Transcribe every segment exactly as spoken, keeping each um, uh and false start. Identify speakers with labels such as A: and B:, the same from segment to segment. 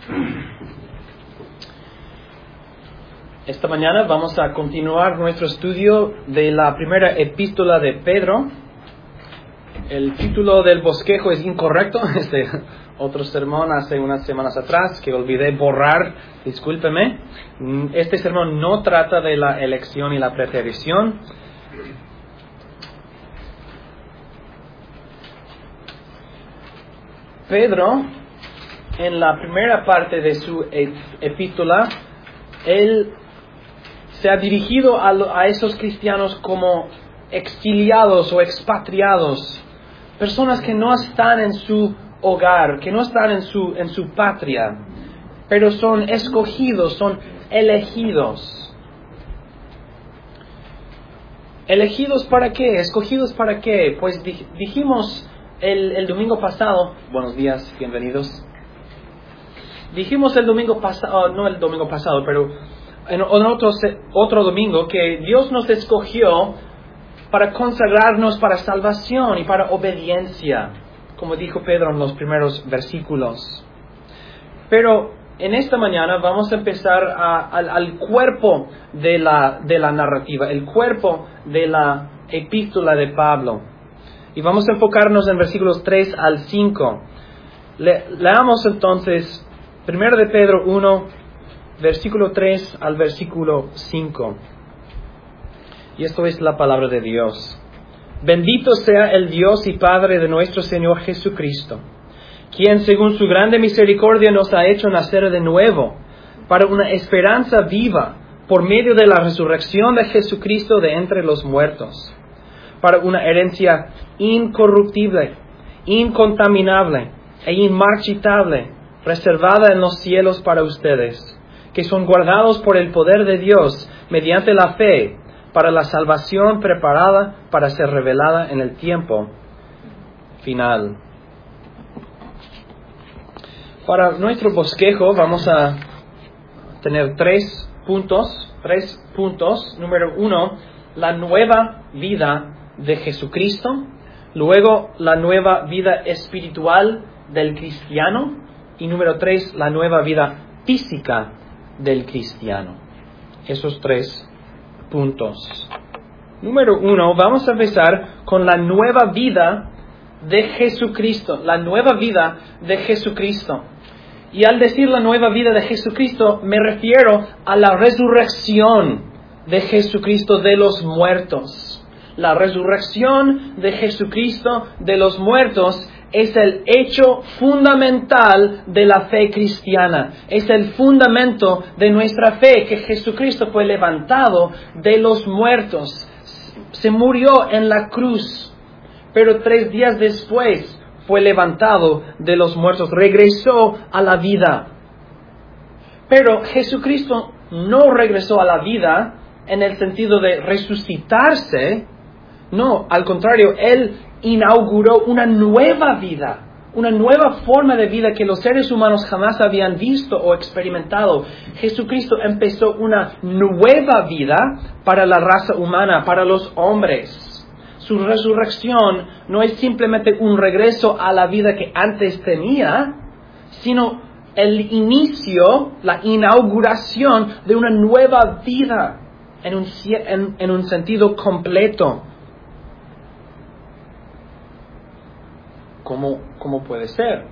A: Esta mañana vamos a continuar nuestro estudio de la primera epístola de Pedro. El título del bosquejo es incorrecto, este otro sermón hace unas semanas atrás que olvidé borrar, discúlpeme. Este sermón no trata de la elección y la preterición. Pedro, en la primera parte de su epístola, él se ha dirigido a, a esos cristianos como exiliados o expatriados, personas que no están en su hogar, que no están en su, en su patria, pero son escogidos, son elegidos. ¿Elegidos para qué? ¿Escogidos para qué? Pues di, dijimos el, el domingo pasado, buenos días, bienvenidos. Dijimos el domingo pasado, no el domingo pasado, pero en otro, otro domingo, que Dios nos escogió para consagrarnos para salvación y para obediencia, como dijo Pedro en los primeros versículos. Pero en esta mañana vamos a empezar a, al, al cuerpo de la, de la narrativa, el cuerpo de la epístola de Pablo. Y vamos a enfocarnos en versículos tres al cinco. Le, leamos entonces primero de Pedro uno, versículo tres al versículo cinco. Y esto es la palabra de Dios. Bendito sea el Dios y Padre de nuestro Señor Jesucristo, quien según su grande misericordia nos ha hecho nacer de nuevo para una esperanza viva por medio de la resurrección de Jesucristo de entre los muertos, para una herencia incorruptible, incontaminable e inmarchitable, reservada en los cielos para ustedes, que son guardados por el poder de Dios mediante la fe para la salvación preparada para ser revelada en el tiempo final. Para nuestro bosquejo vamos a tener tres puntos, tres puntos. Número uno, la nueva vida de Jesucristo. Luego, la nueva vida espiritual del cristiano. Y número tres, la nueva vida física del cristiano. Esos tres puntos. Número uno, vamos a empezar con la nueva vida de Jesucristo. La nueva vida de Jesucristo. Y al decir la nueva vida de Jesucristo, me refiero a la resurrección de Jesucristo de los muertos. La resurrección de Jesucristo de los muertos es el hecho fundamental de la fe cristiana. Es el fundamento de nuestra fe, que Jesucristo fue levantado de los muertos. Se murió en la cruz, pero tres días después fue levantado de los muertos. Regresó a la vida. Pero Jesucristo no regresó a la vida en el sentido de resucitarse. No, al contrario, Él inauguró una nueva vida, una nueva forma de vida que los seres humanos jamás habían visto o experimentado. Jesucristo empezó una nueva vida para la raza humana, para los hombres. Su resurrección no es simplemente un regreso a la vida que antes tenía, sino el inicio, la inauguración de una nueva vida en un, en, en un sentido completo. ¿Cómo, ¿Cómo puede ser?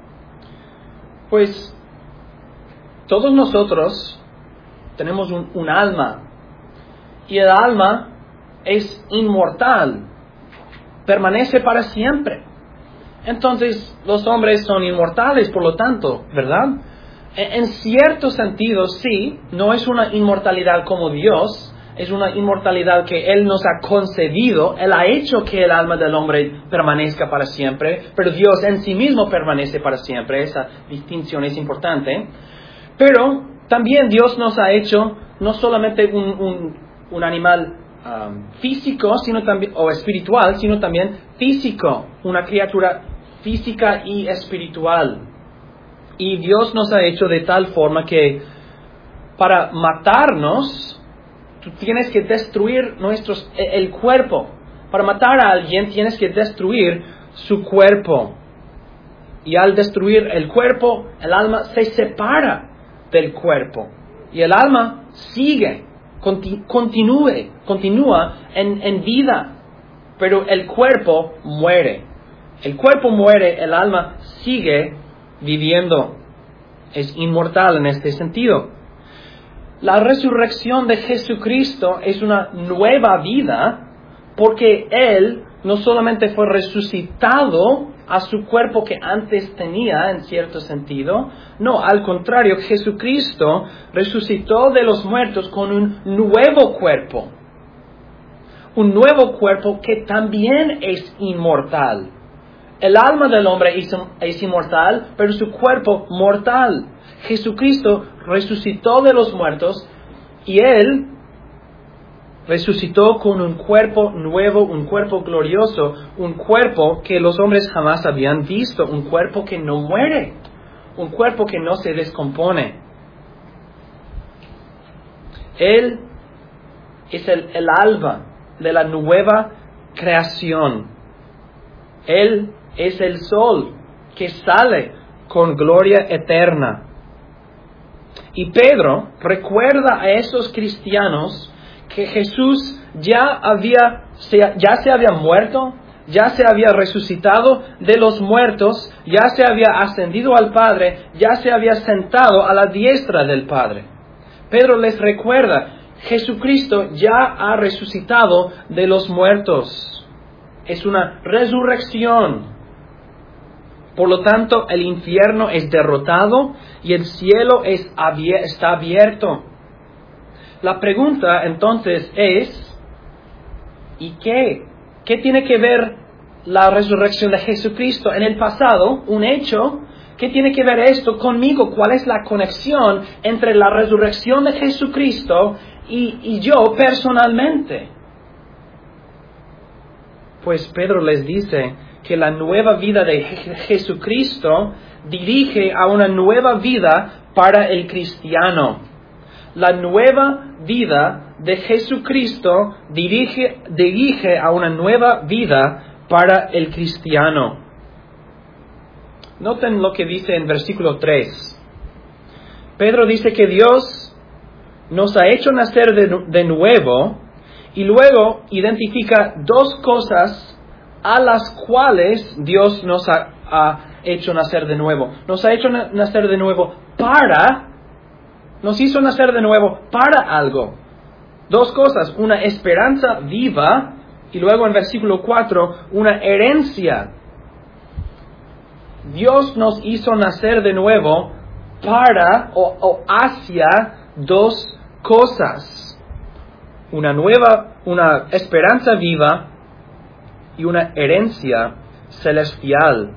A: Pues todos nosotros tenemos un, un alma, y el alma es inmortal, permanece para siempre. Entonces los hombres son inmortales, por lo tanto, ¿verdad? En, en cierto sentido, sí, no es una inmortalidad como Dios. Es una inmortalidad que Él nos ha concedido. Él ha hecho que el alma del hombre permanezca para siempre, pero Dios en sí mismo permanece para siempre. Esa distinción es importante. Pero también Dios nos ha hecho no solamente un, un, un animal um, físico, sino también, o espiritual, sino también físico. Una criatura física y espiritual. Y Dios nos ha hecho de tal forma que para matarnos, tú tienes que destruir nuestros, el cuerpo. Para matar a alguien tienes que destruir su cuerpo. Y al destruir el cuerpo, el alma se separa del cuerpo. Y el alma sigue, conti- continúe, continúa en, en vida. Pero el cuerpo muere. El cuerpo muere, el alma sigue viviendo. Es inmortal en este sentido. La resurrección de Jesucristo es una nueva vida porque Él no solamente fue resucitado a su cuerpo que antes tenía, en cierto sentido. No, al contrario, Jesucristo resucitó de los muertos con un nuevo cuerpo. Un nuevo cuerpo que también es inmortal. El alma del hombre es, es inmortal, pero su cuerpo mortal. Jesucristo resucitó de los muertos y Él resucitó con un cuerpo nuevo, un cuerpo glorioso, un cuerpo que los hombres jamás habían visto, un cuerpo que no muere, un cuerpo que no se descompone. Él es el, el alba de la nueva creación. Él es el sol que sale con gloria eterna. Y Pedro recuerda a esos cristianos que Jesús ya había, ya se había muerto, ya se había resucitado de los muertos, ya se había ascendido al Padre, ya se había sentado a la diestra del Padre. Pedro les recuerda, Jesucristo ya ha resucitado de los muertos. Es una resurrección. Por lo tanto, el infierno es derrotado y el cielo es abier- está abierto. La pregunta entonces es, ¿y qué? ¿Qué tiene que ver la resurrección de Jesucristo en el pasado? Un hecho. ¿Qué tiene que ver esto conmigo? ¿Cuál es la conexión entre la resurrección de Jesucristo y, y yo personalmente? Pues Pedro les dice que la nueva vida de Jesucristo dirige a una nueva vida para el cristiano. La nueva vida de Jesucristo dirige, dirige a una nueva vida para el cristiano. Noten lo que dice en versículo tres. Pedro dice que Dios nos ha hecho nacer de, de nuevo y luego identifica dos cosas a las cuales Dios nos ha, ha hecho nacer de nuevo. Nos ha hecho na- nacer de nuevo para, nos hizo nacer de nuevo para algo. Dos cosas, una esperanza viva y luego en versículo cuatro, una herencia. Dios nos hizo nacer de nuevo para o, o hacia dos cosas. Una nueva, una esperanza viva y una herencia celestial.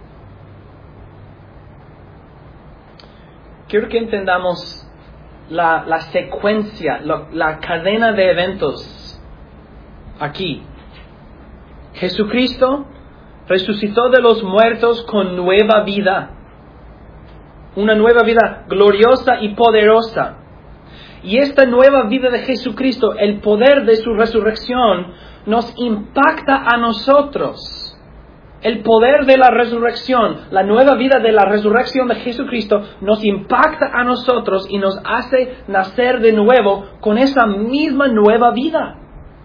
A: Quiero que entendamos la, la secuencia, la, la cadena de eventos aquí. Jesucristo resucitó de los muertos con nueva vida. Una nueva vida gloriosa y poderosa. Y esta nueva vida de Jesucristo, el poder de su resurrección, nos impacta a nosotros. El poder de la resurrección, la nueva vida de la resurrección de Jesucristo, nos impacta a nosotros y nos hace nacer de nuevo con esa misma nueva vida.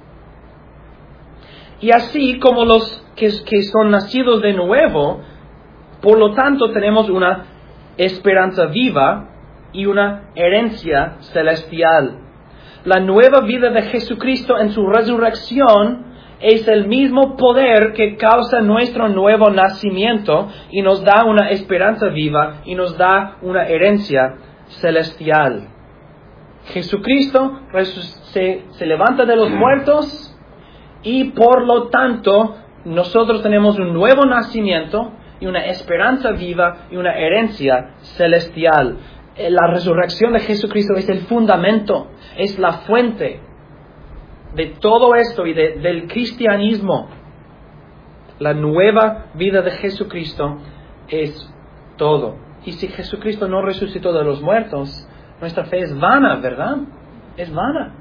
A: Y así como los que, que son nacidos de nuevo, por lo tanto tenemos una esperanza viva y una herencia celestial. La nueva vida de Jesucristo en su resurrección es el mismo poder que causa nuestro nuevo nacimiento y nos da una esperanza viva y nos da una herencia celestial. Jesucristo se, se levanta de los muertos y por lo tanto nosotros tenemos un nuevo nacimiento y una esperanza viva y una herencia celestial. La resurrección de Jesucristo es el fundamento, es la fuente de todo esto y de, del cristianismo. La nueva vida de Jesucristo es todo. Y si Jesucristo no resucitó de los muertos, nuestra fe es vana, ¿verdad? Es vana.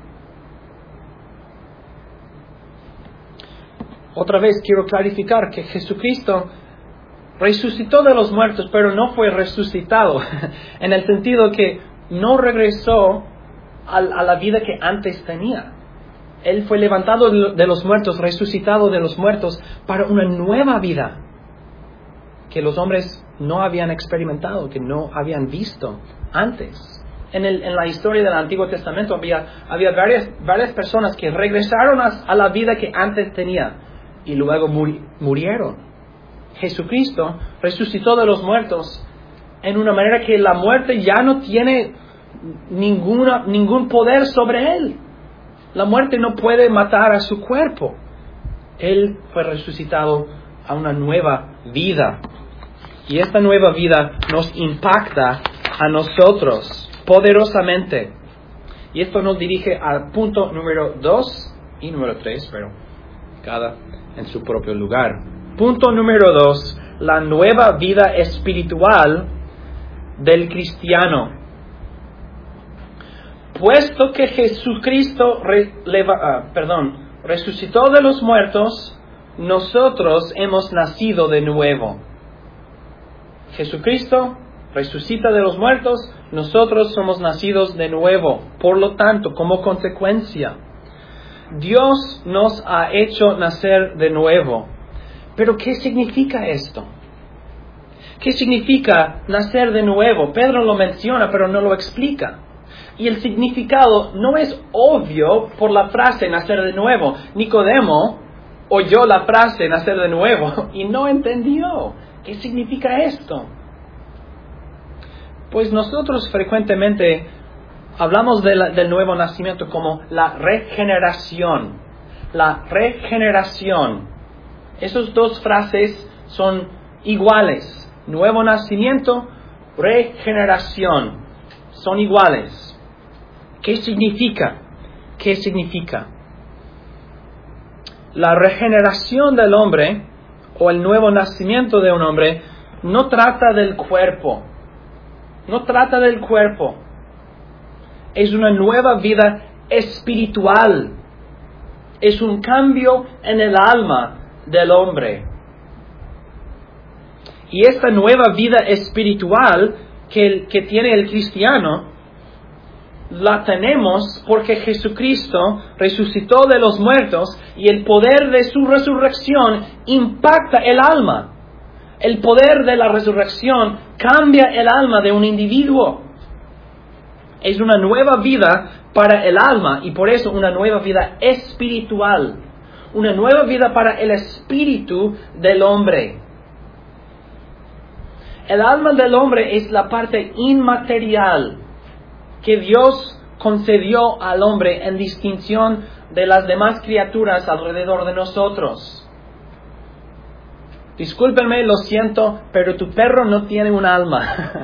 A: Otra vez quiero clarificar que Jesucristo resucitó de los muertos, pero no fue resucitado, en el sentido que no regresó a, a la vida que antes tenía. Él fue levantado de los muertos, resucitado de los muertos, para una nueva vida que los hombres no habían experimentado, que no habían visto antes. En, el, en la historia del Antiguo Testamento había, había varias, varias personas que regresaron a, a la vida que antes tenía y luego muri, murieron. Jesucristo resucitó de los muertos en una manera que la muerte ya no tiene ninguna, ningún poder sobre él. La muerte no puede matar a su cuerpo. Él fue resucitado a una nueva vida. Y esta nueva vida nos impacta a nosotros poderosamente. Y esto nos dirige al punto número dos y número tres, pero cada en su propio lugar. Punto número dos, la nueva vida espiritual del cristiano. Puesto que Jesucristo re, leva, uh, perdón, resucitó de los muertos, nosotros hemos nacido de nuevo. Jesucristo resucita de los muertos, nosotros somos nacidos de nuevo. Por lo tanto, como consecuencia, Dios nos ha hecho nacer de nuevo. Pero ¿qué significa esto? ¿Qué significa nacer de nuevo? Pedro lo menciona, pero no lo explica. Y el significado no es obvio por la frase nacer de nuevo. Nicodemo oyó la frase nacer de nuevo y no entendió. ¿Qué significa esto? Pues nosotros frecuentemente hablamos de la, del nuevo nacimiento como la regeneración. La regeneración. Esas dos frases son iguales. Nuevo nacimiento, regeneración. Son iguales. ¿Qué significa? ¿Qué significa? La regeneración del hombre o el nuevo nacimiento de un hombre no trata del cuerpo. No trata del cuerpo. Es una nueva vida espiritual. Es un cambio en el alma del hombre. Y esta nueva vida espiritual que, el, que tiene el cristiano, la tenemos porque Jesucristo resucitó de los muertos y el poder de su resurrección impacta el alma. El poder de la resurrección cambia el alma de un individuo. Es una nueva vida para el alma y por eso una nueva vida espiritual. Una nueva vida para el espíritu del hombre. El alma del hombre es la parte inmaterial que Dios concedió al hombre en distinción de las demás criaturas alrededor de nosotros. Discúlpenme, lo siento, pero tu perro no tiene un alma.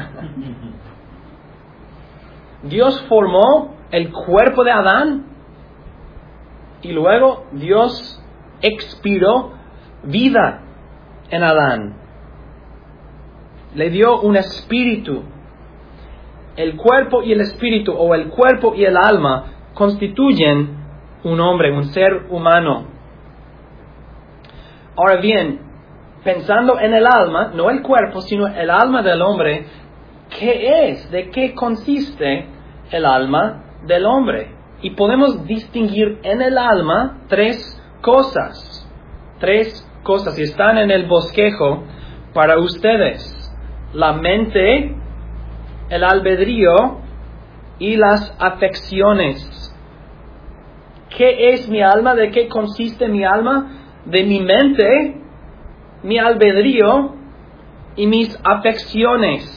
A: Dios formó el cuerpo de Adán y luego Dios expiró vida en Adán. Le dio un espíritu. El cuerpo y el espíritu, o el cuerpo y el alma, constituyen un hombre, un ser humano. Ahora bien, pensando en el alma, no el cuerpo, sino el alma del hombre, ¿qué es? ¿De qué consiste el alma del hombre? Y podemos distinguir en el alma tres cosas. Tres cosas, y están en el bosquejo para ustedes. La mente, el albedrío y las afecciones. ¿Qué es mi alma? ¿De qué consiste mi alma? De mi mente, mi albedrío y mis afecciones.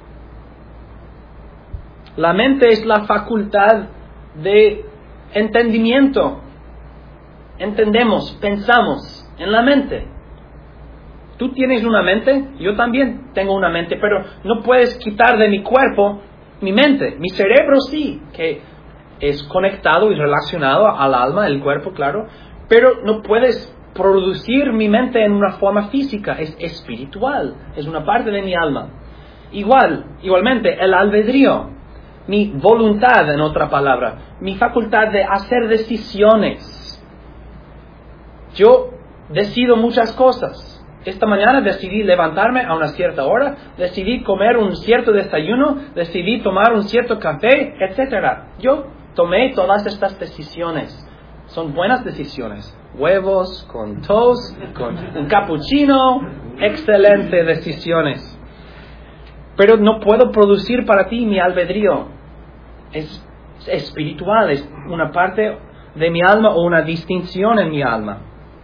A: La mente es la facultad de entendimiento. Entendemos, pensamos en la mente. Tú tienes una mente, yo también tengo una mente, pero no puedes quitar de mi cuerpo mi mente. Mi cerebro sí, que es conectado y relacionado al alma, el cuerpo, claro, pero no puedes producir mi mente en una forma física, es espiritual, es una parte de mi alma. Igual, igualmente, el albedrío, mi voluntad, en otra palabra, mi facultad de hacer decisiones. Yo decido muchas cosas. esta mañana decidí levantarme a una cierta hora, decidí comer un cierto desayuno, decidí tomar un cierto café, etcétera. Yo tomé todas estas decisiones. Son buenas decisiones. Huevos con toast, con un cappuccino, excelentes decisiones. Pero no puedo producir para ti mi albedrío. Es espiritual, es una parte de mi alma o una distinción en mi alma.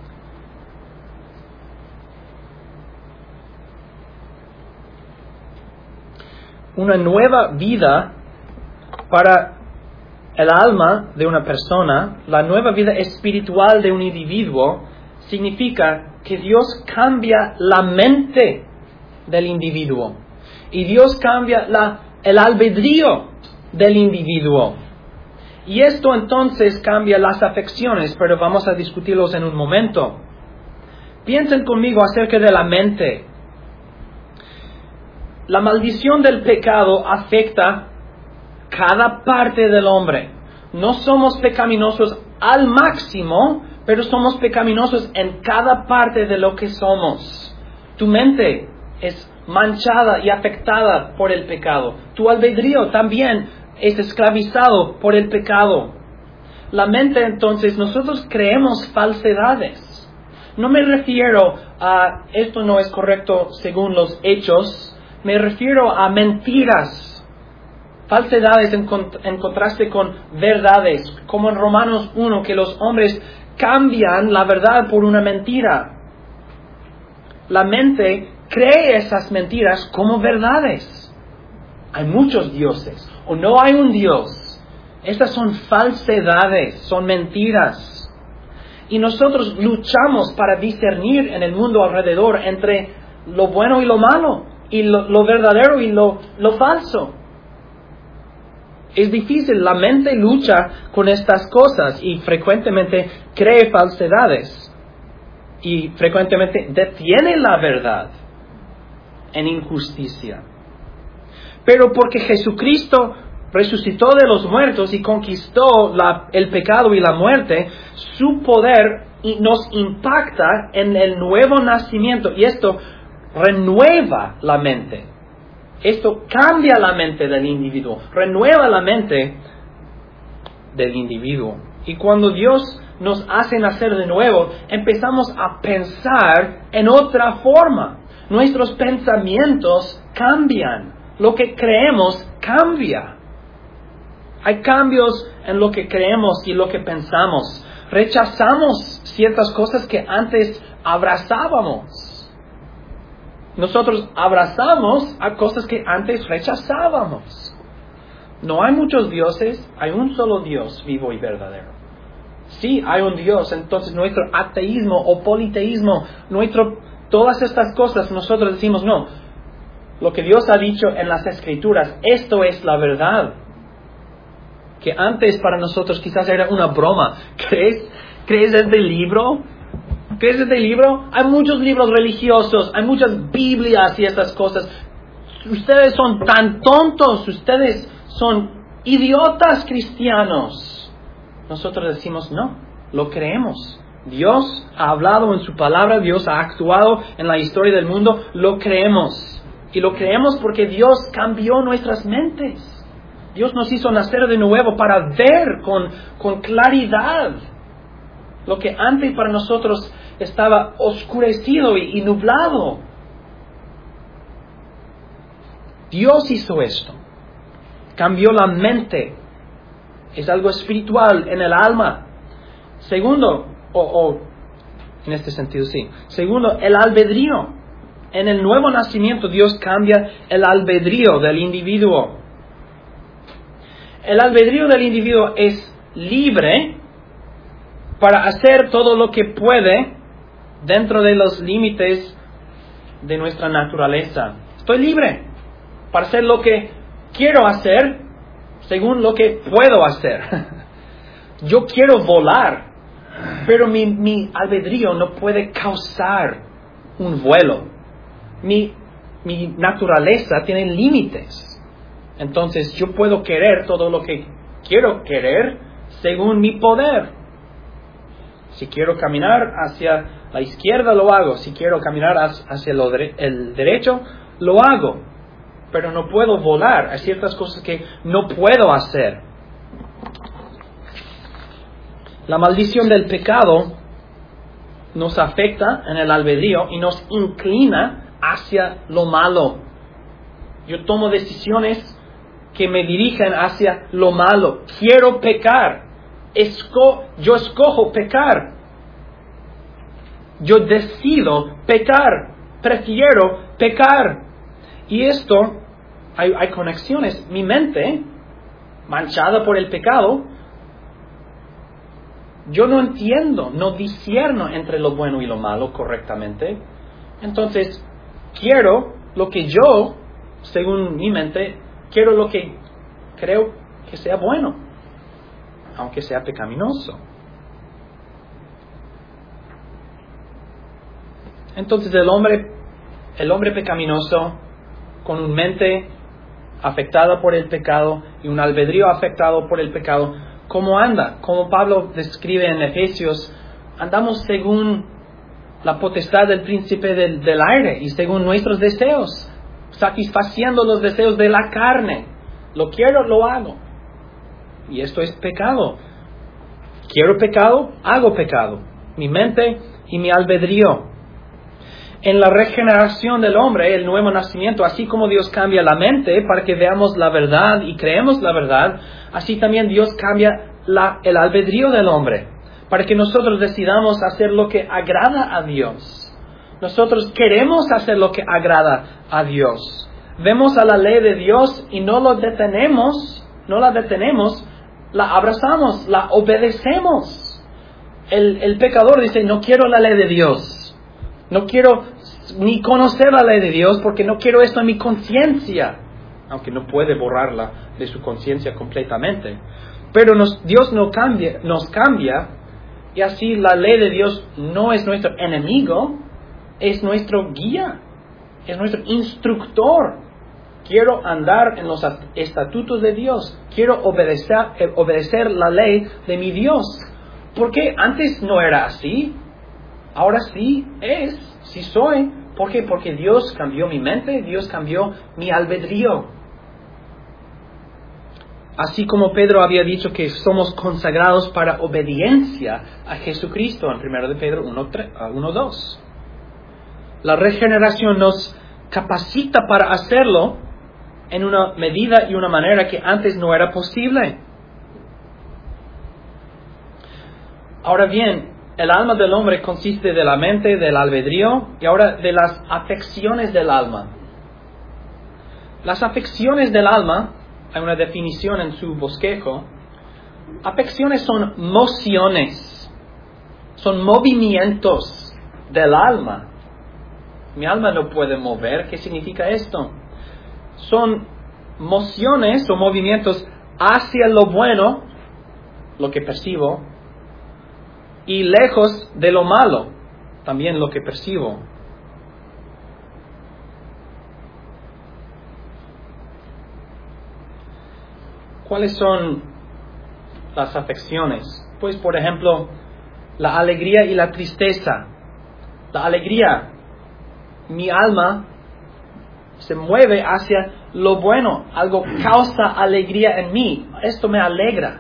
A: Una nueva vida para el alma de una persona, la nueva vida espiritual de un individuo, significa que Dios cambia la mente del individuo. Y Dios cambia la, el albedrío del individuo. Y esto entonces cambia las afecciones, pero vamos a discutirlos en un momento. Piensen conmigo acerca de la mente. La maldición del pecado afecta cada parte del hombre. No somos pecaminosos al máximo, pero somos pecaminosos en cada parte de lo que somos. Tu mente es manchada y afectada por el pecado. Tu albedrío también es esclavizado por el pecado. La mente, entonces, nosotros creemos falsedades. No me refiero a esto no es correcto según los hechos. Me refiero a mentiras, falsedades en, cont- en contraste con verdades, como en Romanos uno, que los hombres cambian la verdad por una mentira. La mente cree esas mentiras como verdades. Hay muchos dioses, o no hay un Dios. Estas son falsedades, son mentiras. Y nosotros luchamos para discernir en el mundo alrededor entre lo bueno y lo malo, y lo, lo verdadero y lo, lo falso. Es difícil, la mente lucha con estas cosas y frecuentemente cree falsedades y frecuentemente detiene la verdad en injusticia. Pero porque Jesucristo resucitó de los muertos y conquistó la, el pecado y la muerte, su poder nos impacta en el nuevo nacimiento, y esto renueva la mente. Esto cambia la mente del individuo, renueva la mente del individuo. Y cuando Dios nos hace nacer de nuevo, empezamos a pensar en otra forma. Nuestros pensamientos cambian. Lo que creemos cambia. Hay cambios en lo que creemos y lo que pensamos. Rechazamos ciertas cosas que antes abrazábamos. Nosotros abrazamos a cosas que antes rechazábamos. No hay muchos dioses, hay un solo Dios vivo y verdadero. Sí, hay un Dios, entonces nuestro ateísmo o politeísmo, nuestro, todas estas cosas, nosotros decimos no. Lo que Dios ha dicho en las Escrituras, esto es la verdad. Que antes para nosotros quizás era una broma. ¿Crees? ¿Crees este libro? ¿Crees este libro? Hay muchos libros religiosos, hay muchas Biblias y estas cosas. Ustedes son tan tontos, ustedes son idiotas cristianos. Nosotros decimos no, lo creemos. Dios ha hablado en su palabra, Dios ha actuado en la historia del mundo, lo creemos. Y lo creemos porque Dios cambió nuestras mentes. Dios nos hizo nacer de nuevo para ver con, con claridad lo que antes para nosotros estaba oscurecido y, y nublado. Dios hizo esto. Cambió la mente. Es algo espiritual en el alma. Segundo, o, o en este sentido sí. Segundo, el albedrío. En el nuevo nacimiento Dios cambia el albedrío del individuo. El albedrío del individuo es libre para hacer todo lo que puede dentro de los límites de nuestra naturaleza. Estoy libre para hacer lo que quiero hacer según lo que puedo hacer. Yo quiero volar, pero mi, mi albedrío no puede causar un vuelo. Mi, mi naturaleza tiene límites. Entonces yo puedo querer todo lo que quiero querer según mi poder. Si quiero caminar hacia la izquierda, lo hago. Si quiero caminar hacia el derecho, lo hago. Pero no puedo volar. Hay ciertas cosas que no puedo hacer. La maldición del pecado nos afecta en el albedrío y nos inclina hacia lo malo. Yo tomo decisiones que me dirigen hacia lo malo. Quiero pecar. Esco- yo escojo pecar. Yo decido pecar. Prefiero pecar. Y esto, hay, hay conexiones. Mi mente, manchada por el pecado, yo no entiendo, no discierno entre lo bueno y lo malo correctamente. Entonces, quiero lo que yo, según mi mente, quiero lo que creo que sea bueno, aunque sea pecaminoso. Entonces el hombre, el hombre pecaminoso, con una mente afectada por el pecado y un albedrío afectado por el pecado, ¿cómo anda? Como Pablo describe en Efesios, andamos según la potestad del príncipe del, del aire y según nuestros deseos, satisfaciendo los deseos de la carne. Lo quiero, lo hago. Y esto es pecado. Quiero pecado, hago pecado. Mi mente y mi albedrío. En la regeneración del hombre, el nuevo nacimiento, así como Dios cambia la mente para que veamos la verdad y creemos la verdad, así también Dios cambia la, el albedrío del hombre, para que nosotros decidamos hacer lo que agrada a Dios. Nosotros queremos hacer lo que agrada a Dios. Vemos a la ley de Dios y no lo detenemos, no la detenemos, la abrazamos, la obedecemos. El, el pecador dice, no quiero la ley de Dios. No quiero ni conocer la ley de Dios porque no quiero esto en mi conciencia. Aunque no puede borrarla de su conciencia completamente. Pero nos, Dios no cambia, nos cambia y así la ley de Dios no es nuestro enemigo, es nuestro guía, es nuestro instructor. Quiero andar en los estatutos de Dios. Quiero obedecer, eh, obedecer la ley de mi Dios. ¿Por qué antes no era así? Ahora sí es, sí soy. ¿Por qué? Porque Dios cambió mi mente, Dios cambió mi albedrío. Así como Pedro había dicho que somos consagrados para obediencia a Jesucristo en primero de Pedro uno dos. La regeneración nos capacita para hacerlo en una medida y una manera que antes no era posible. Ahora bien, el alma del hombre consiste de la mente, del albedrío y ahora de las afecciones del alma. Las afecciones del alma, hay una definición en su bosquejo. Afecciones son mociones, son movimientos del alma. Mi alma no puede mover. ¿Qué significa esto? Son mociones o movimientos hacia lo bueno, lo que percibo, y lejos de lo malo, también lo que percibo. ¿Cuáles son las afecciones? Pues, por ejemplo, la alegría y la tristeza. La alegría, mi alma se mueve hacia lo bueno, algo causa alegría en mí, esto me alegra.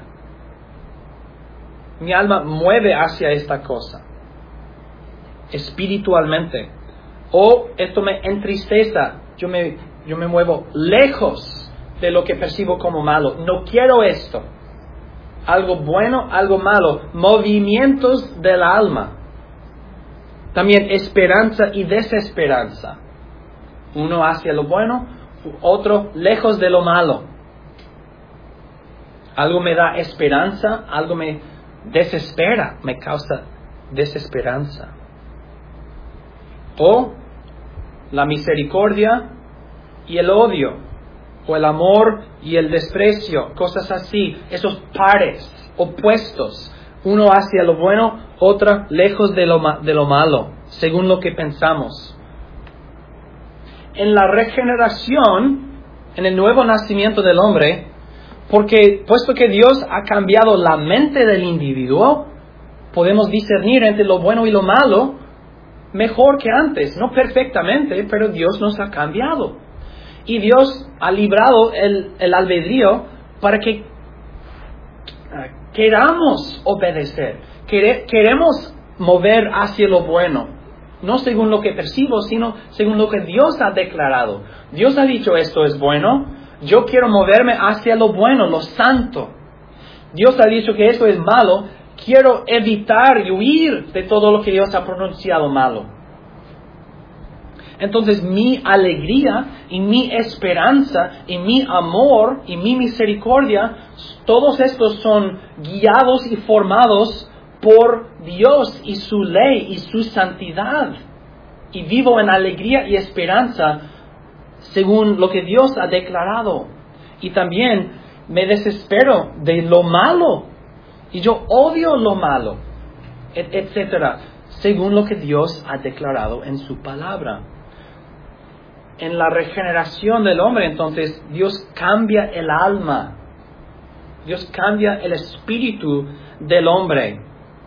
A: Mi alma mueve hacia esta cosa, espiritualmente. O esto me entristece, yo me, yo me muevo lejos de lo que percibo como malo. No quiero esto. Algo bueno, algo malo. Movimientos del alma. También esperanza y desesperanza. Uno hacia lo bueno, otro lejos de lo malo. Algo me da esperanza, algo me desespera, me causa desesperanza. O la misericordia y el odio, o el amor y el desprecio, cosas así, esos pares, opuestos, uno hacia lo bueno, otra lejos de lo, de lo malo, según lo que pensamos. En la regeneración, en el nuevo nacimiento del hombre, porque puesto que Dios ha cambiado la mente del individuo, podemos discernir entre lo bueno y lo malo, mejor que antes, no perfectamente, pero Dios nos ha cambiado. Y Dios ha librado el, el albedrío para que uh, queramos obedecer, Quere, queremos mover hacia lo bueno, no según lo que percibo, sino según lo que Dios ha declarado. Dios ha dicho esto es bueno, yo quiero moverme hacia lo bueno, lo santo. Dios ha dicho que esto es malo, quiero evitar y huir de todo lo que Dios ha pronunciado malo. Entonces mi alegría y mi esperanza y mi amor y mi misericordia, todos estos son guiados y formados por Dios y su ley y su santidad. Y vivo en alegría y esperanza según lo que Dios ha declarado. Y también me desespero de lo malo. Y yo odio lo malo, etcétera, según lo que Dios ha declarado en su palabra. En la regeneración del hombre, entonces, Dios cambia el alma. Dios cambia el espíritu del hombre.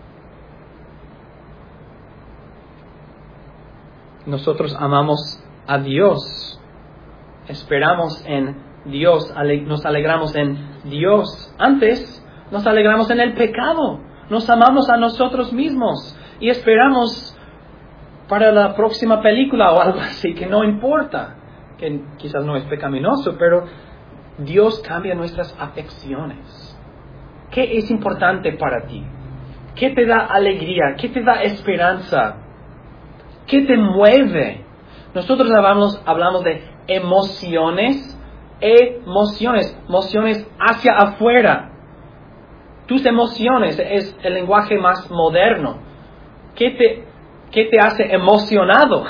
A: Nosotros amamos a Dios. Esperamos en Dios. Nos alegramos en Dios. Antes nos alegramos en el pecado. Nos amamos a nosotros mismos. Y esperamos para la próxima película o algo así, que no importa, que quizás no es pecaminoso, pero Dios cambia nuestras afecciones. ¿Qué es importante para ti? ¿Qué te da alegría? ¿Qué te da esperanza? ¿Qué te mueve? Nosotros hablamos, hablamos de emociones, emociones, emociones hacia afuera. Tus emociones es el lenguaje más moderno. ¿Qué te ¿Qué te hace emocionado?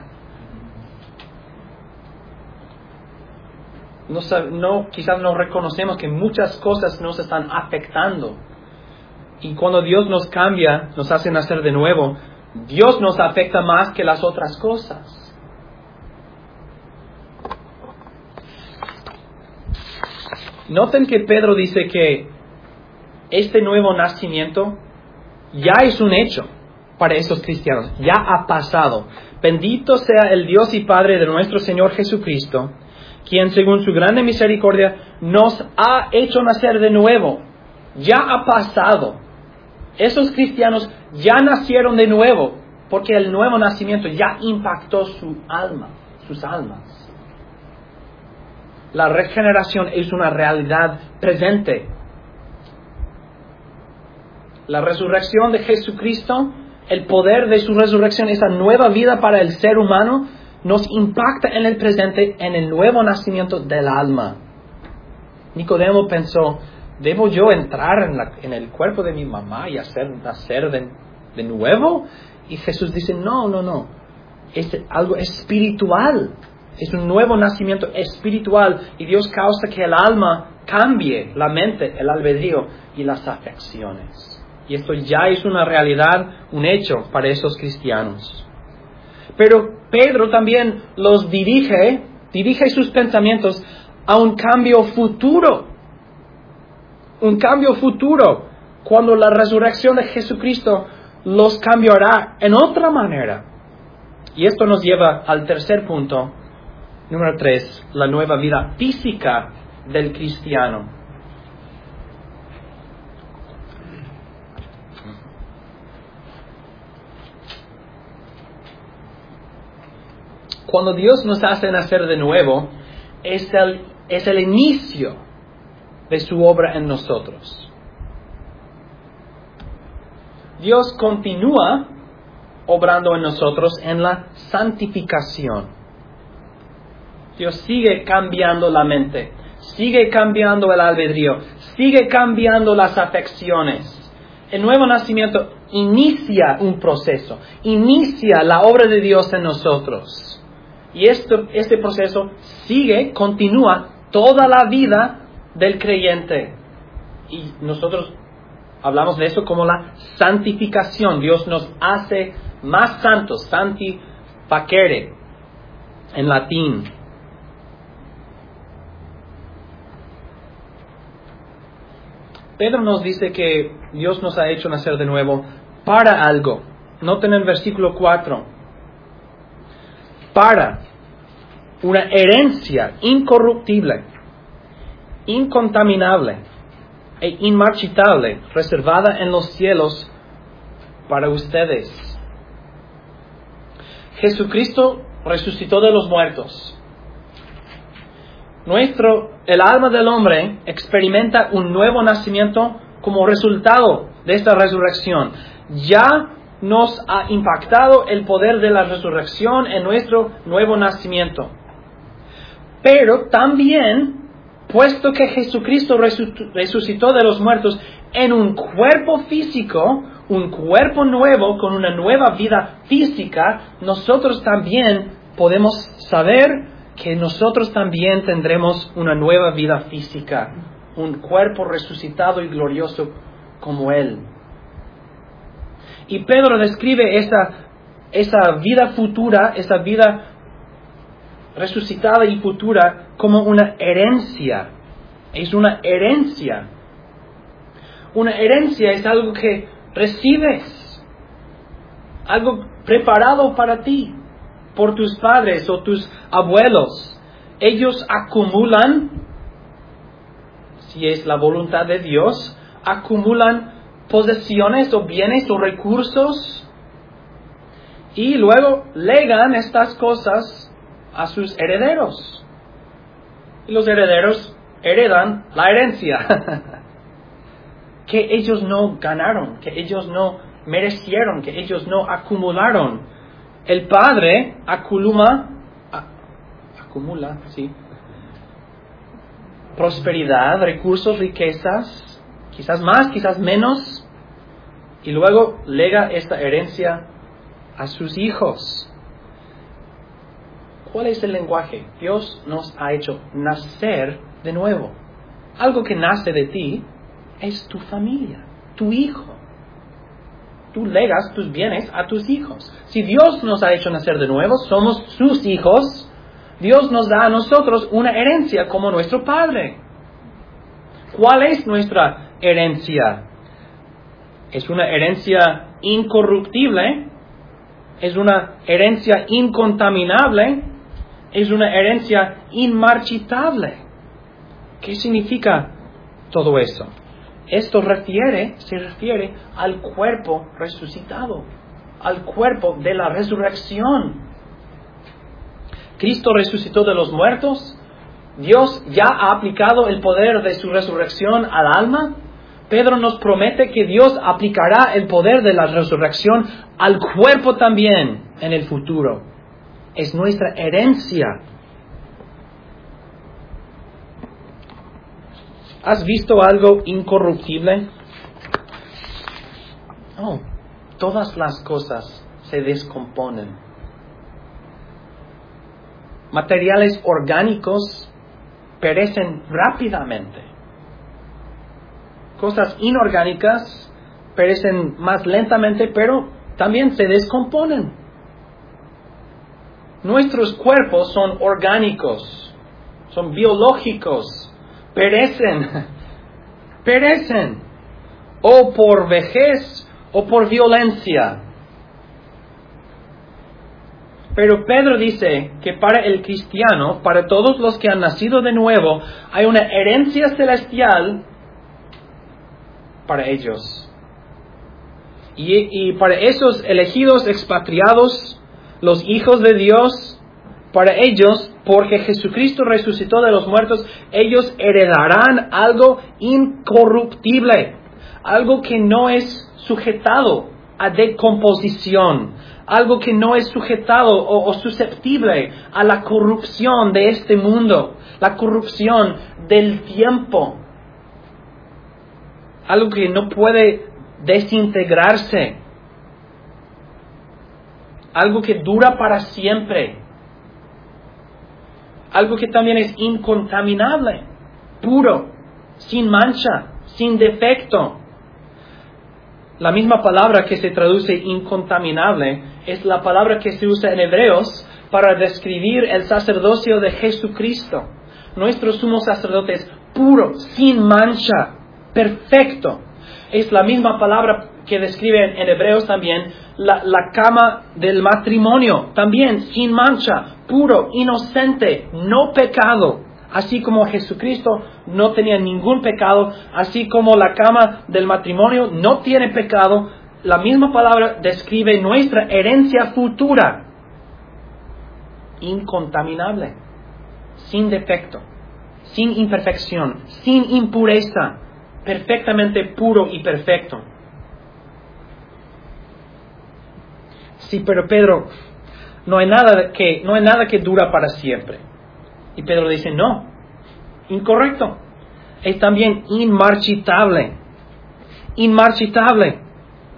A: no, no, quizás no reconocemos que muchas cosas nos están afectando. Y cuando Dios nos cambia, nos hace nacer de nuevo, Dios nos afecta más que las otras cosas. Noten que Pedro dice que este nuevo nacimiento ya es un hecho para estos cristianos, ya ha pasado. Bendito sea el Dios y Padre de nuestro Señor Jesucristo, quien según su grande misericordia nos ha hecho nacer de nuevo. Ya ha pasado. Esos cristianos ya nacieron de nuevo, porque el nuevo nacimiento ya impactó su alma, sus almas. La regeneración es una realidad presente. La resurrección de Jesucristo, el poder de su resurrección, esa nueva vida para el ser humano, nos impacta en el presente, en el nuevo nacimiento del alma. Nicodemo pensó, ¿debo yo entrar en, la, en el cuerpo de mi mamá y hacer nacer de, de nuevo? Y Jesús dice, no, no, no. Es algo espiritual. Es un nuevo nacimiento espiritual. Y Dios causa que el alma cambie, la mente, el albedrío y las afecciones. Y esto ya es una realidad, un hecho para esos cristianos. Pero Pedro también los dirige, dirige sus pensamientos a un cambio futuro. Un cambio futuro, cuando la resurrección de Jesucristo los cambiará en otra manera. Y esto nos lleva al tercer punto, número tres, la nueva vida física del cristiano. Cuando Dios nos hace nacer de nuevo, es el, es el inicio de su obra en nosotros. Dios continúa obrando en nosotros en la santificación. Dios sigue cambiando la mente, sigue cambiando el albedrío, sigue cambiando las afecciones. El nuevo nacimiento inicia un proceso, inicia la obra de Dios en nosotros. Y esto, este proceso sigue, continúa toda la vida del creyente. Y nosotros hablamos de eso como la santificación. Dios nos hace más santos, santi facere en latín. Pedro nos dice que Dios nos ha hecho nacer de nuevo para algo. Noten en el versículo cuatro. para una herencia incorruptible, incontaminable e inmarchitable, reservada en los cielos para ustedes. Jesucristo resucitó de los muertos. Nuestro, el alma del hombre experimenta un nuevo nacimiento como resultado de esta resurrección. Ya nos ha impactado el poder de la resurrección en nuestro nuevo nacimiento. Pero también, puesto que Jesucristo resucitó de los muertos en un cuerpo físico, un cuerpo nuevo con una nueva vida física, nosotros también podemos saber que nosotros también tendremos una nueva vida física, un cuerpo resucitado y glorioso como Él. Y Pedro describe esa, esa vida futura, esa vida resucitada y futura como una herencia. Es una herencia. Una herencia es algo que recibes, algo preparado para ti por tus padres o tus abuelos. Ellos acumulan, si es la voluntad de Dios, acumulan posesiones o bienes o recursos y luego legan estas cosas a sus herederos. Y los herederos heredan la herencia que ellos no ganaron, que ellos no merecieron, que ellos no acumularon. El padre acumula, acumula, sí, prosperidad, recursos, riquezas, quizás más, quizás menos, y luego lega esta herencia a sus hijos. ¿Cuál es el lenguaje? Dios nos ha hecho nacer de nuevo. Algo que nace de ti es tu familia, tu hijo. Tú legas tus bienes a tus hijos. Si Dios nos ha hecho nacer de nuevo, somos sus hijos. Dios nos da a nosotros una herencia como nuestro Padre. ¿Cuál es nuestra herencia? Es una herencia incorruptible, es una herencia incontaminable, es una herencia inmarchitable. ¿Qué significa todo eso? Esto refiere, se refiere al cuerpo resucitado, al cuerpo de la resurrección. Cristo resucitó de los muertos. Dios ya ha aplicado el poder de su resurrección al alma. Pedro nos promete que Dios aplicará el poder de la resurrección al cuerpo también en el futuro. Es nuestra herencia. ¿Has visto algo incorruptible? Oh, todas las cosas se descomponen. Materiales orgánicos perecen rápidamente. Cosas inorgánicas perecen más lentamente, pero también se descomponen. Nuestros cuerpos son orgánicos, son biológicos. Perecen, perecen, o por vejez o por violencia. Pero Pedro dice que para el cristiano, para todos los que han nacido de nuevo, hay una herencia celestial para ellos. Y, y para esos elegidos expatriados, los hijos de Dios, para ellos, porque Jesucristo resucitó de los muertos, ellos heredarán algo incorruptible, algo que no es sujetado a decomposición, algo que no es sujetado o, o susceptible a la corrupción de este mundo, la corrupción del tiempo, algo que no puede desintegrarse, algo que dura para siempre. Algo que también es incontaminable, puro, sin mancha, sin defecto. La misma palabra que se traduce incontaminable es la palabra que se usa en Hebreos para describir el sacerdocio de Jesucristo. Nuestro sumo sacerdote es puro, sin mancha, perfecto. Es la misma palabra que describe en Hebreos también la, la cama del matrimonio, también sin mancha, puro, inocente, no pecado. Así como Jesucristo no tenía ningún pecado, así como la cama del matrimonio no tiene pecado, la misma palabra describe nuestra herencia futura, incontaminable, sin defecto, sin imperfección, sin impureza, perfectamente puro y perfecto. Sí, pero Pedro, no hay nada que, no hay nada que dura para siempre. Y Pedro dice, no, incorrecto. Es también inmarchitable. Inmarchitable.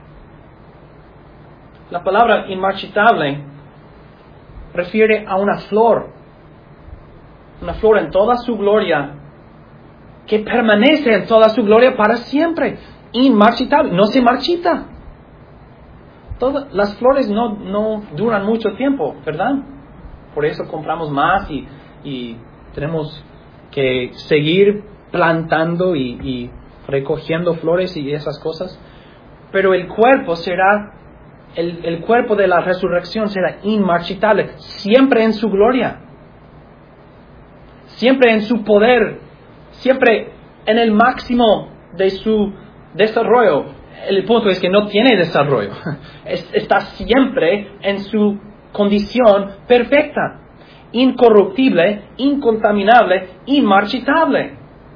A: La palabra inmarchitable refiere a una flor. Una flor en toda su gloria, que permanece en toda su gloria para siempre. Inmarchitable, no se marchita. Todas las flores no, no duran mucho tiempo, ¿verdad? Por eso compramos más y, y tenemos que seguir plantando y, y recogiendo flores y esas cosas. Pero el cuerpo será, el, el cuerpo de la resurrección será inmarchitable, siempre en su gloria, siempre en su poder, siempre en el máximo de su desarrollo. El punto es que no tiene desarrollo. Está siempre en su condición perfecta, incorruptible, incontaminable, inmarchitable.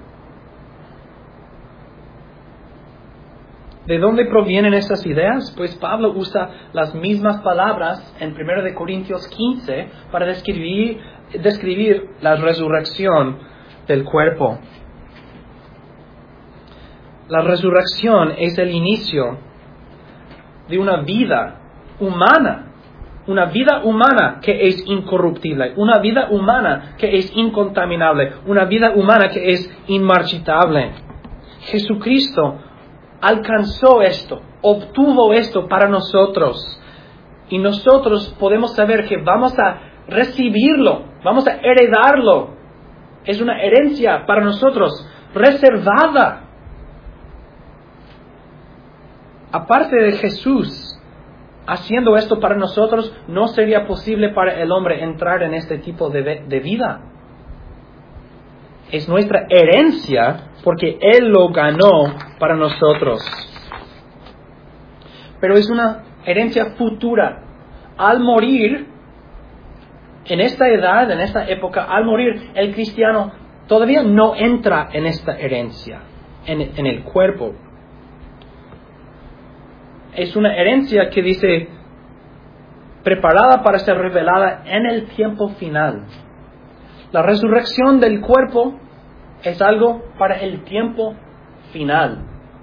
A: ¿De dónde provienen estas ideas? Pues Pablo usa las mismas palabras en primera de Corintios quince para describir, describir la resurrección del cuerpo. La resurrección es el inicio de una vida humana, una vida humana que es incorruptible, una vida humana que es incontaminable, una vida humana que es inmarchitable. Jesucristo alcanzó esto, obtuvo esto para nosotros, y nosotros podemos saber que vamos a recibirlo, vamos a heredarlo. Es una herencia para nosotros, reservada. Aparte de Jesús haciendo esto para nosotros, no sería posible para el hombre entrar en este tipo de, de vida. Es nuestra herencia porque Él lo ganó para nosotros. Pero es una herencia futura. Al morir, en esta edad, en esta época, al morir, el cristiano todavía no entra en esta herencia, en, en el cuerpo. Es una herencia que dice, preparada para ser revelada en el tiempo final. La resurrección del cuerpo es algo para el tiempo final.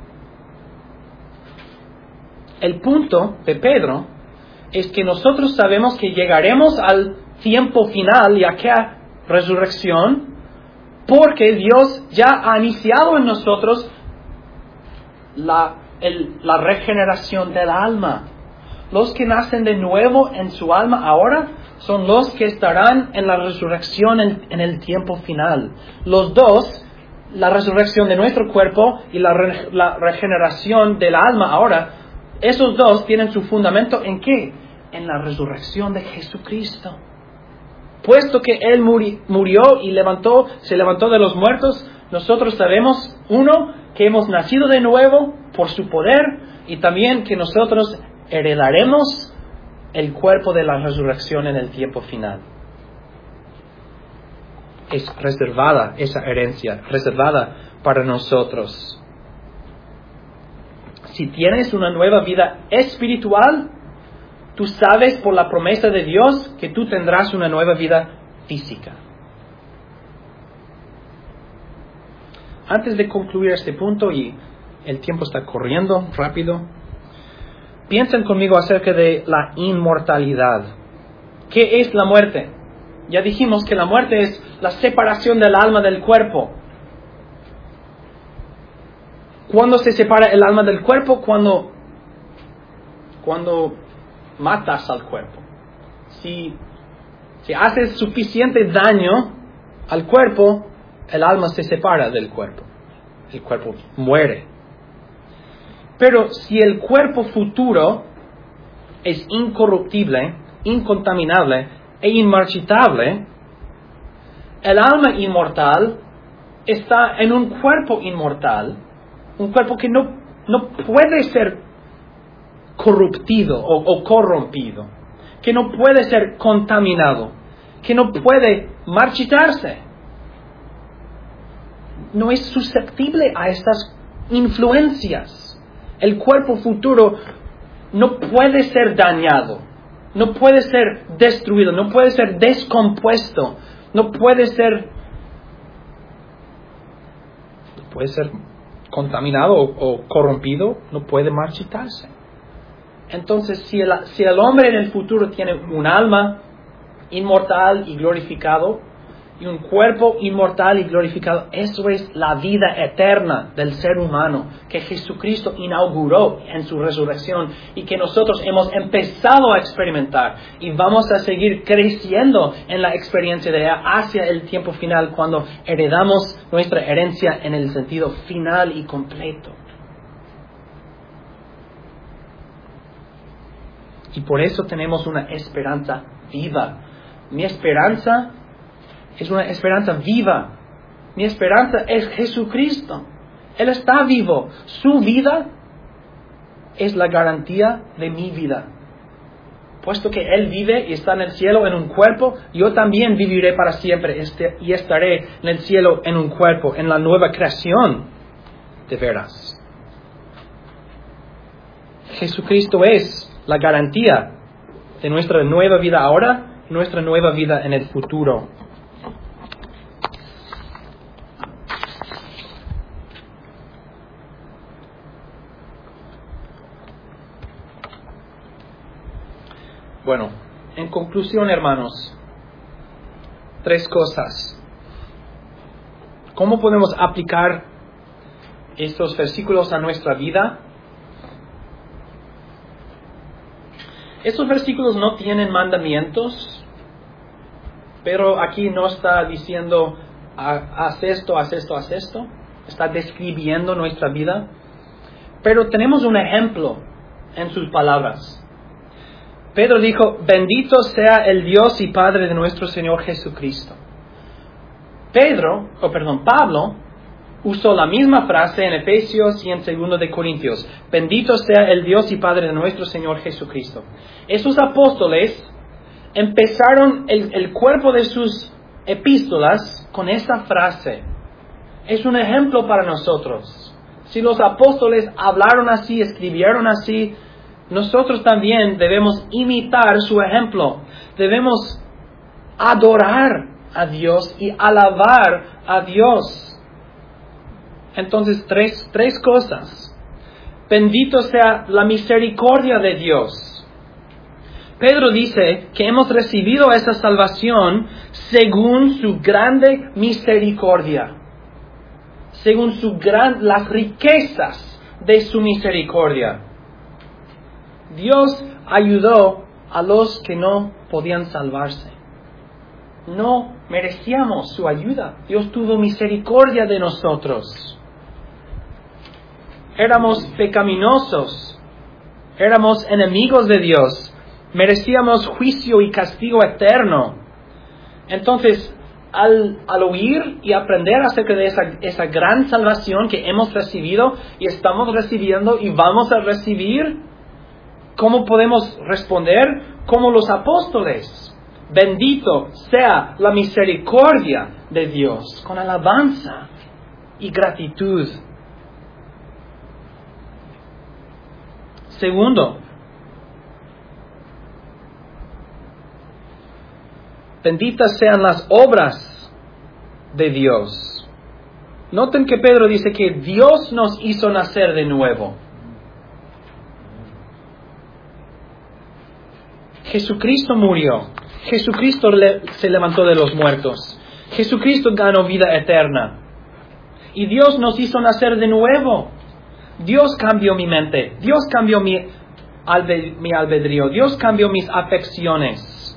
A: El punto de Pedro es que nosotros sabemos que llegaremos al tiempo final y a qué resurrección, porque Dios ya ha iniciado en nosotros la El, la regeneración del alma. Los que nacen de nuevo en su alma ahora son los que estarán en la resurrección en, en el tiempo final. Los dos, la resurrección de nuestro cuerpo y la, re, la regeneración del alma ahora, esos dos tienen su fundamento ¿en qué? En la resurrección de Jesucristo. Puesto que Él muri, murió y levantó, se levantó de los muertos, nosotros sabemos, uno, que hemos nacido de nuevo por su poder, y también que nosotros heredaremos el cuerpo de la resurrección en el tiempo final. Es reservada esa herencia, reservada para nosotros. Si tienes una nueva vida espiritual, tú sabes por la promesa de Dios que tú tendrás una nueva vida física. Antes de concluir este punto, y el tiempo está corriendo rápido, piensen conmigo acerca de la inmortalidad. ¿Qué es la muerte? Ya dijimos que la muerte es la separación del alma del cuerpo. ¿Cuándo se separa el alma del cuerpo? Cuando, cuando matas al cuerpo. Si, si haces suficiente daño al cuerpo, el alma se separa del cuerpo. El cuerpo muere. Pero si el cuerpo futuro es incorruptible, incontaminable e inmarchitable, el alma inmortal está en un cuerpo inmortal, un cuerpo que no, no puede ser corruptido o, o corrompido, que no puede ser contaminado, que no puede marchitarse. No es susceptible a estas influencias. El cuerpo futuro no puede ser dañado, no puede ser destruido, no puede ser descompuesto, no puede ser, puede ser contaminado o, o corrompido, no puede marchitarse. Entonces, si el, si el hombre en el futuro tiene un alma inmortal y glorificado, y un cuerpo inmortal y glorificado, eso es la vida eterna del ser humano que Jesucristo inauguró en su resurrección y que nosotros hemos empezado a experimentar y vamos a seguir creciendo en la experiencia de ella hacia el tiempo final, cuando heredamos nuestra herencia en el sentido final y completo. Y por eso tenemos una esperanza viva. Mi esperanza es una esperanza viva. Mi esperanza es Jesucristo. Él está vivo. Su vida es la garantía de mi vida. Puesto que Él vive y está en el cielo en un cuerpo, yo también viviré para siempre este, y estaré en el cielo en un cuerpo, en la nueva creación de veras. Jesucristo es la garantía de nuestra nueva vida ahora y nuestra nueva vida en el futuro. Bueno, en conclusión, hermanos, tres cosas. ¿Cómo podemos aplicar estos versículos a nuestra vida? Estos versículos no tienen mandamientos, pero aquí no está diciendo haz esto, haz esto, haz esto. Está describiendo nuestra vida. Pero tenemos un ejemplo en sus palabras. Pedro dijo, bendito sea el Dios y Padre de nuestro Señor Jesucristo. Pedro, o perdón, Pablo, usó la misma frase en Efesios y en segundo de Corintios. Bendito sea el Dios y Padre de nuestro Señor Jesucristo. Esos apóstoles empezaron el, el cuerpo de sus epístolas con esta frase. Es un ejemplo para nosotros. Si los apóstoles hablaron así, escribieron así, nosotros también debemos imitar su ejemplo. Debemos adorar a Dios y alabar a Dios. Entonces, tres, tres cosas. Bendito sea la misericordia de Dios. Pedro dice que hemos recibido esa salvación según su grande misericordia. Según su gran, las riquezas de su misericordia. Dios ayudó a los que no podían salvarse. No merecíamos su ayuda. Dios tuvo misericordia de nosotros. Éramos pecaminosos. Éramos enemigos de Dios. Merecíamos juicio y castigo eterno. Entonces, al, al oír y aprender acerca de esa, esa gran salvación que hemos recibido y estamos recibiendo y vamos a recibir, ¿cómo podemos responder? Como los apóstoles. Bendito sea la misericordia de Dios, con alabanza y gratitud. Segundo, benditas sean las obras de Dios. Noten que Pedro dice que Dios nos hizo nacer de nuevo. Jesucristo murió. Jesucristo le, se levantó de los muertos. Jesucristo ganó vida eterna. Y Dios nos hizo nacer de nuevo. Dios cambió mi mente. Dios cambió mi, albe, mi albedrío. Dios cambió mis afecciones.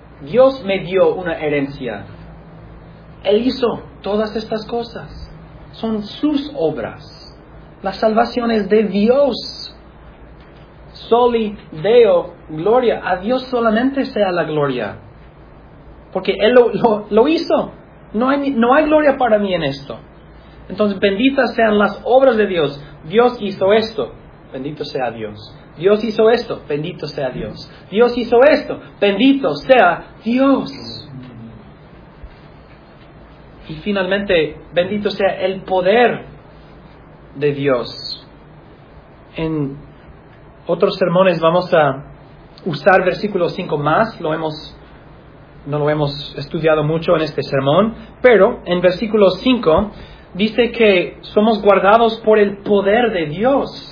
A: Dios me dio una herencia. Él hizo todas estas cosas. son sus obras. La salvación es de Dios. Soli Deo gloria. A Dios solamente sea la gloria. Porque Él lo, lo, lo hizo. No hay, no hay gloria para mí en esto. Entonces, benditas sean las obras de Dios. Dios hizo esto. Bendito sea Dios. Dios hizo esto. Bendito sea Dios. Dios hizo esto. Bendito sea Dios. Y finalmente, bendito sea el poder de Dios. En otros sermones vamos a usar versículo cinco más. Lo hemos, no lo hemos estudiado mucho en este sermón. Pero en versículo cinco dice que somos guardados por el poder de Dios.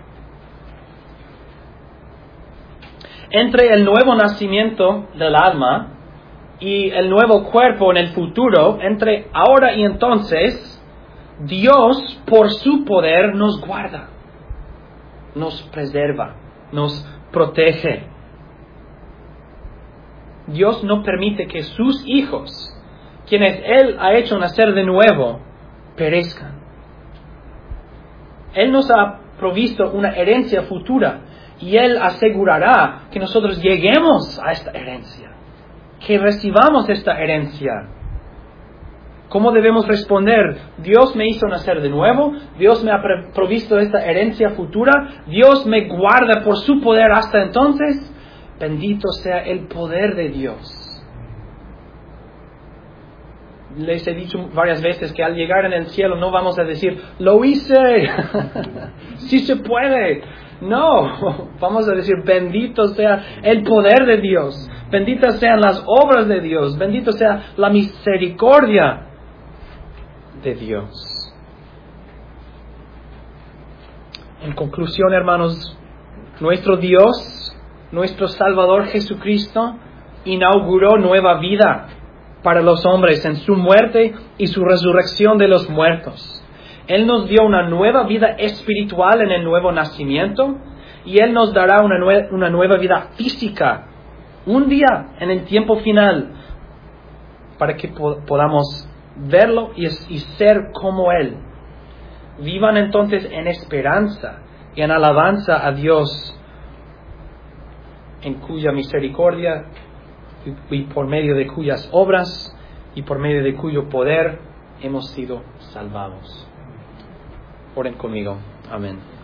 A: Entre el nuevo nacimiento del alma y el nuevo cuerpo en el futuro, entre ahora y entonces, Dios por su poder nos guarda, nos preserva, nos protege. Dios no permite que sus hijos, quienes Él ha hecho nacer de nuevo, perezcan. Él nos ha provisto una herencia futura y Él asegurará que nosotros lleguemos a esta herencia, que recibamos esta herencia. ¿Cómo debemos responder? Dios me hizo nacer de nuevo, Dios me ha provisto esta herencia futura, Dios me guarda por su poder hasta entonces. Bendito sea el poder de Dios. Les he dicho varias veces que al llegar en el cielo no vamos a decir, lo hice, sí se puede. No, vamos a decir, bendito sea el poder de Dios, benditas sean las obras de Dios, bendito sea la misericordia de Dios. En conclusión, hermanos, nuestro Dios, nuestro Salvador Jesucristo, inauguró nueva vida para los hombres en su muerte y su resurrección de los muertos. Él nos dio una nueva vida espiritual en el nuevo nacimiento y Él nos dará una, nue- una nueva vida física un día en el tiempo final para que po- podamos verlo y, y ser como Él. Vivan entonces en esperanza y en alabanza a Dios, en cuya misericordia y, y por medio de cuyas obras y por medio de cuyo poder hemos sido salvados. Oren conmigo. Amén.